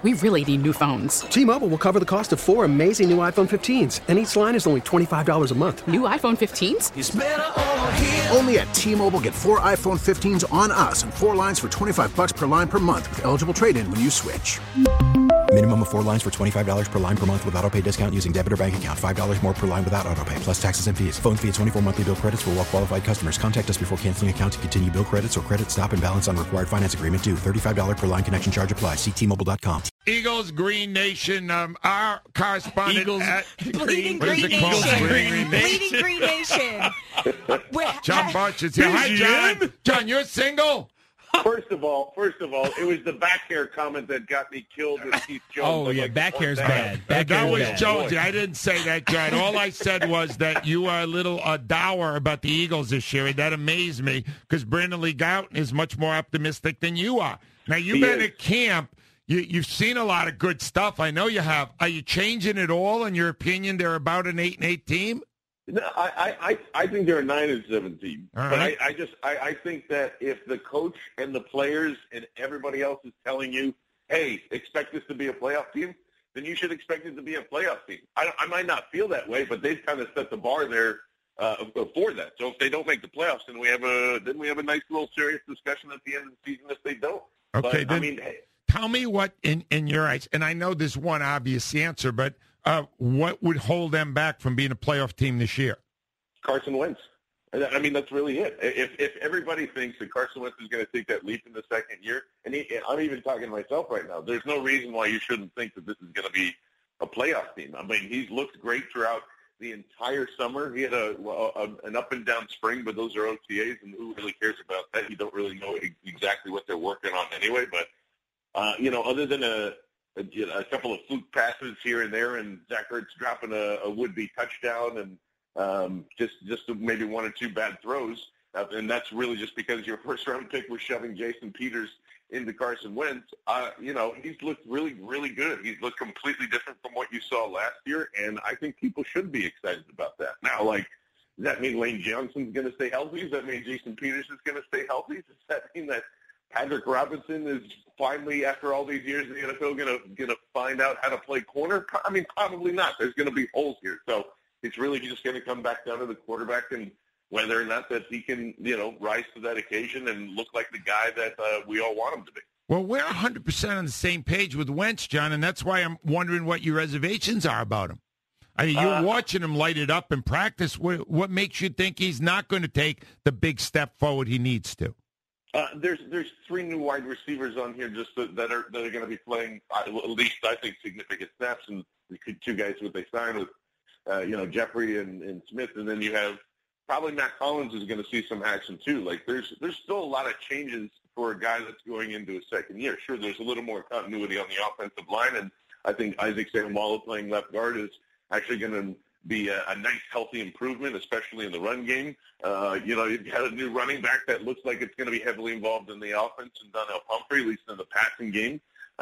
We really need new phones. T-Mobile will cover the cost of 4 amazing new iPhone 15s, and each line is only $25 a month. New iPhone 15s? It's better over here. Only at T-Mobile, get 4 iPhone 15s on us and 4 lines for $25 per line per month with eligible trade-in when you switch. Minimum of 4 lines for $25 per line per month with autopay discount using debit or bank account. $5 more per line without autopay, plus taxes and fees. Phone fee at 24 monthly bill credits for well-qualified customers. Contact us before canceling account to continue bill credits or credit stop and balance on required finance agreement due. $35 per line connection charge applies. See T-Mobile.com. Eagles Green Nation, our correspondent Eagles, at Bleeding Green Nation. Bleeding Green Nation. John Barch is here. Hi, John. John, you're single? First of all, it was the back hair comment that got me killed with Keith Jones. Oh, yeah, back hair's bad. That was Jonesy. I didn't say that, John. All I said was that you are a little dour about the Eagles this year, and that amazed me because Brandon Lee Gowton is much more optimistic than you are. Now, you've been at camp. You've seen a lot of good stuff. I know you have. Are you changing it all? In your opinion, they're about an 8-8 team? No, I think they're a 9-7 team. Right. But I think that if the coach and the players and everybody else is telling you, hey, expect this to be a playoff team, then you should expect it to be a playoff team. I might not feel that way, but they've kind of set the bar there for that. So if they don't make the playoffs, then we have a nice little serious discussion at the end of the season if they don't. Okay, but, then tell me what in your eyes, and I know there's one obvious answer, but what would hold them back from being a playoff team this year? Carson Wentz. I mean, that's really it. If everybody thinks that Carson Wentz is going to take that leap in the second year, and I'm even talking to myself right now, there's no reason why you shouldn't think that this is going to be a playoff team. I mean, he's looked great throughout the entire summer. He had an up and down spring, but those are OTAs, and who really cares about that? You don't really know exactly what they're working on anyway. But other than a couple of fluke passes here and there, and Zach Ertz dropping a would-be touchdown, and just maybe 1 or 2 bad throws, and that's really just because your first-round pick was shoving Jason Peters into Carson Wentz. He's looked really, really good. He's looked completely different from what you saw last year, and I think people should be excited about that. Now, does that mean Lane Johnson's going to stay healthy? Does that mean Jason Peters is going to stay healthy? Does that mean that Patrick Robinson is finally, after all these years in the NFL, going to find out how to play corner? I mean, probably not. There's going to be holes here. So it's really just going to come back down to the quarterback and whether or not that he can, rise to that occasion and look like the guy that we all want him to be. Well, we're 100% on the same page with Wentz, John, and that's why I'm wondering what your reservations are about him. I mean, you're watching him light it up in practice. What makes you think he's not going to take the big step forward he needs to? There's 3 new wide receivers on here just that are going to be playing at least I think significant snaps, and the 2 guys that they signed with Jeffrey and Smith, and then you have probably Matt Collins is going to see some action too. There's still a lot of changes for a guy that's going into his second year. Sure, there's a little more continuity on the offensive line, and I think Isaac Seumalo playing left guard is actually going to be a nice, healthy improvement, especially in the run game. You've got a new running back that looks like it's going to be heavily involved in the offense, and Donnell Pumphrey, at least in the passing game.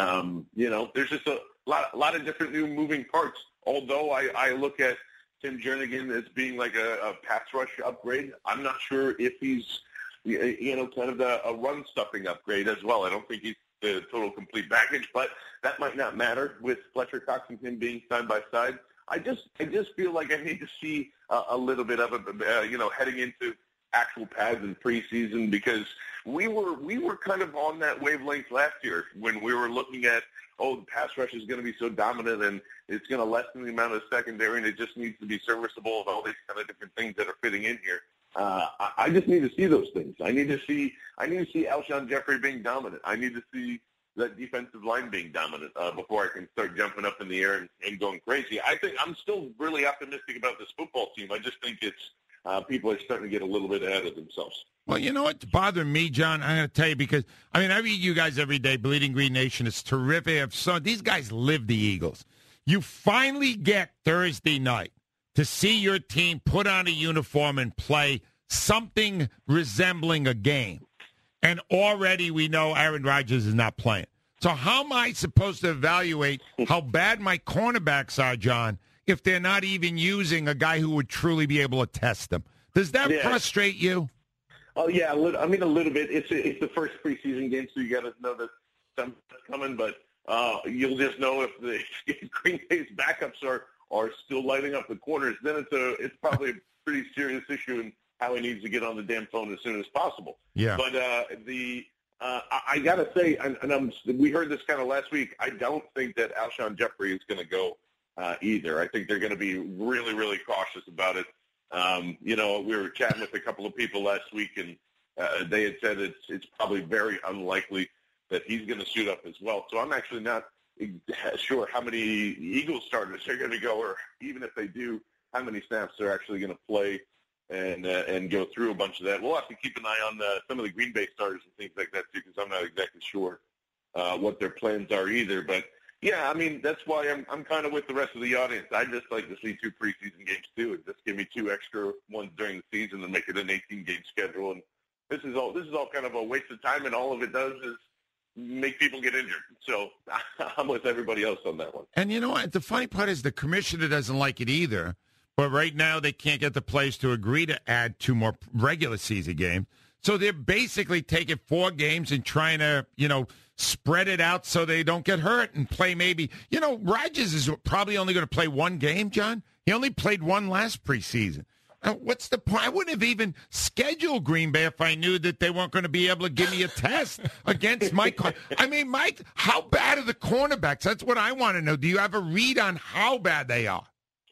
There's just a lot of different new moving parts. Although I look at Tim Jernigan as being like a pass rush upgrade, I'm not sure if he's, kind of a run-stuffing upgrade as well. I don't think he's the total complete package, but that might not matter with Fletcher Cox and him being side by side. I just feel like I need to see a little bit of it, heading into actual pads in preseason, because we were kind of on that wavelength last year when we were looking at, the pass rush is going to be so dominant and it's going to lessen the amount of secondary and it just needs to be serviceable and all these kind of different things that are fitting in here. I just need to see those things. I need to see Alshon Jeffrey being dominant. I need to see that defensive line being dominant before I can start jumping up in the air and going crazy. I think I'm still really optimistic about this football team. I just think it's people are starting to get a little bit ahead of themselves. Well, you know what's bothering me, John? I'm going to tell you because, I read you guys every day. Bleeding Green Nation is terrific. These guys live the Eagles. You finally get Thursday night to see your team put on a uniform and play something resembling a game. And already we know Aaron Rodgers is not playing. So how am I supposed to evaluate how bad my cornerbacks are, John, if they're not even using a guy who would truly be able to test them? Does that frustrate you? Oh, yeah, a little bit. It's the first preseason game, so you got to know that something's coming. But you'll just know if Green Bay's backups are still lighting up the corners. Then it's probably a pretty serious issue in how he needs to get on the damn phone as soon as possible. Yeah. But I got to say, we heard this kind of last week, I don't think that Alshon Jeffrey is going to go either. I think they're going to be really, really cautious about it. We were chatting with a couple of people last week, and they had said it's probably very unlikely that he's going to suit up as well. So I'm actually not sure how many Eagles starters are going to go, or even if they do, how many snaps they're actually going to play and go through a bunch of that. We'll have to keep an eye on some of the Green Bay starters and things like that too, because I'm not exactly sure what their plans are either. But yeah, I mean, that's why I'm kind of with the rest of the audience. I just like to see 2 preseason games too, and just give me 2 extra ones during the season and make it an 18-game schedule. And this is all kind of a waste of time, and all of it does is make people get injured. So I'm with everybody else on that one. And you know what? The funny part is the commissioner doesn't like it either. But right now they can't get the players to agree to add 2 more regular season games. So they're basically taking 4 games and trying to, spread it out so they don't get hurt and play maybe. Rodgers is probably only going to play 1 game, John. He only played 1 last preseason. Now, what's the point? I wouldn't have even scheduled Green Bay if I knew that they weren't going to be able to give me a test against Mike. I mean, Mike, how bad are the cornerbacks? That's what I want to know. Do you have a read on how bad they are?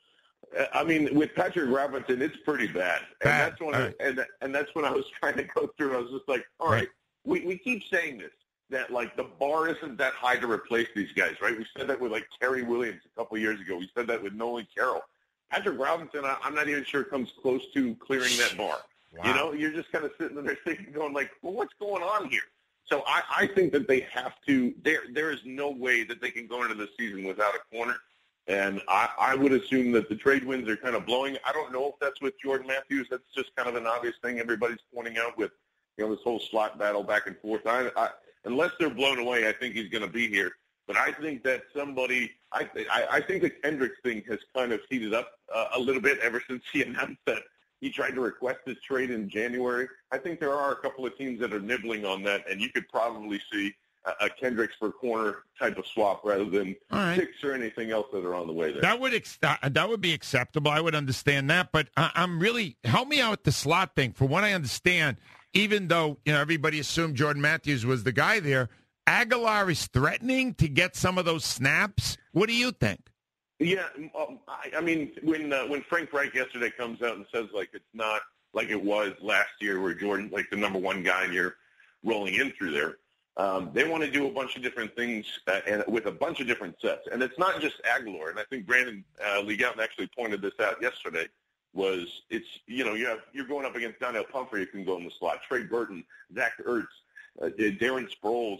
I mean, with Patrick Robinson, it's pretty bad. That's when and that's when I was trying to go through. I was just like, all right. We keep saying this, that, like, the bar isn't that high to replace these guys, right? We said that with, like, Terry Williams a couple years ago. We said that with Nolan Carroll. Patrick Robinson, I'm not even sure comes close to clearing that bar. Wow. You're just kind of sitting there thinking, going like, well, what's going on here? So I think that they have to – there is no way that they can go into the season without a corner. And I would assume that the trade winds are kind of blowing. I don't know if that's with Jordan Matthews. That's just kind of an obvious thing everybody's pointing out with, this whole slot battle back and forth. Unless they're blown away, I think he's going to be here. But I think that I think the Kendricks thing has kind of heated up a little bit ever since he announced that he tried to request this trade in January. I think there are a couple of teams that are nibbling on that, and you could probably see a Kendricks for corner type of swap rather than 6 or anything else that are on the way there. That would be acceptable. I would understand that, but I'm really help me out with the slot thing. For what I understand, even though everybody assumed Jordan Matthews was the guy there, Aguilar is threatening to get some of those snaps. What do you think? Yeah, I mean, when Frank Reich yesterday comes out and says like it's not like it was last year where Jordan like the number 1 guy and you're rolling in through there. They want to do a bunch of different things and with a bunch of different sets. And it's not just Aguilar. And I think Brandon Legout actually pointed this out yesterday, you're going up against Donnell Pumphrey who can go in the slot, Trey Burton, Zach Ertz, Darren Sproles,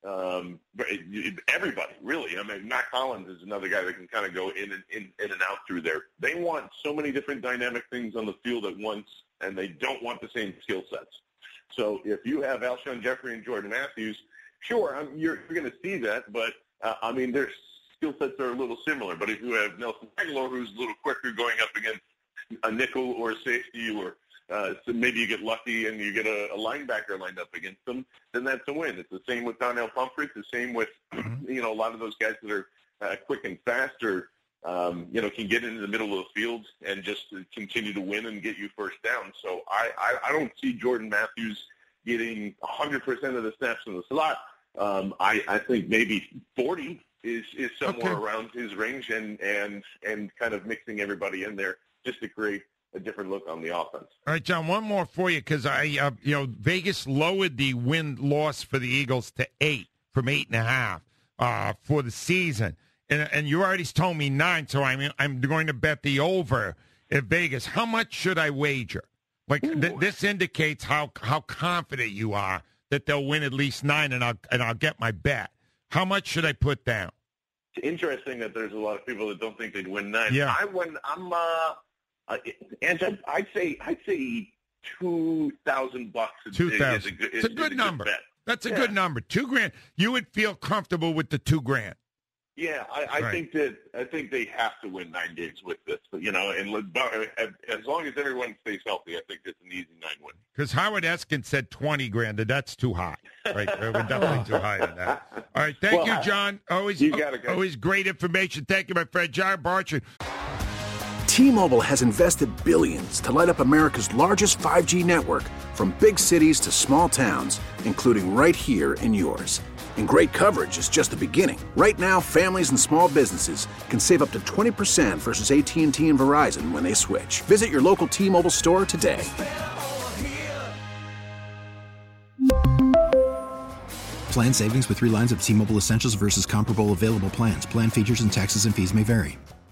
everybody, really. I mean, Matt Collins is another guy that can kind of go in and out through there. They want so many different dynamic things on the field at once, and they don't want the same skill sets. So if you have Alshon Jeffrey and Jordan Matthews, sure, you're going to see that, but, I mean, their skill sets are a little similar. But if you have Nelson Aguilar, who's a little quicker going up against a nickel or a safety, or so maybe you get lucky and you get a linebacker lined up against them, then that's a win. It's the same with Donnell Pumphrey. It's the same with, a lot of those guys that are quick and fast or, can get into the middle of the field and just continue to win and get you first down. So I don't see Jordan Matthews getting 100% of the snaps in the slot. I think maybe 40 is somewhere around his range and kind of mixing everybody in there just to create a different look on the offense. All right, John, one more for you because Vegas lowered the win-loss for the Eagles to 8 from 8.5 for the season. And you already told me 9, so I'm going to bet the over at Vegas. How much should I wager? Like this indicates how confident you are that they'll win at least 9, and I'll get my bet. How much should I put down? It's interesting that there's a lot of people that don't think they'd win 9. Yeah. I'd say $2,000 $2,000. It's a good number. Bet. That's a good number. $2,000. You would feel comfortable with the $2,000. Yeah, I think they have to win 9 games with this, and as long as everyone stays healthy, I think it's an easy 9 win. Because Howard Eskin said 20 grand, and that's too high. Right, we're definitely too high on that. All right, thank you, John. Always great information. Thank you, my friend John Barcher. T-Mobile has invested billions to light up America's largest 5G network, from big cities to small towns, including right here in yours. And great coverage is just the beginning. Right now, families and small businesses can save up to 20% versus AT&T and Verizon when they switch. Visit your local T-Mobile store today. Plan savings with 3 lines of T-Mobile Essentials versus comparable available plans. Plan features and taxes and fees may vary.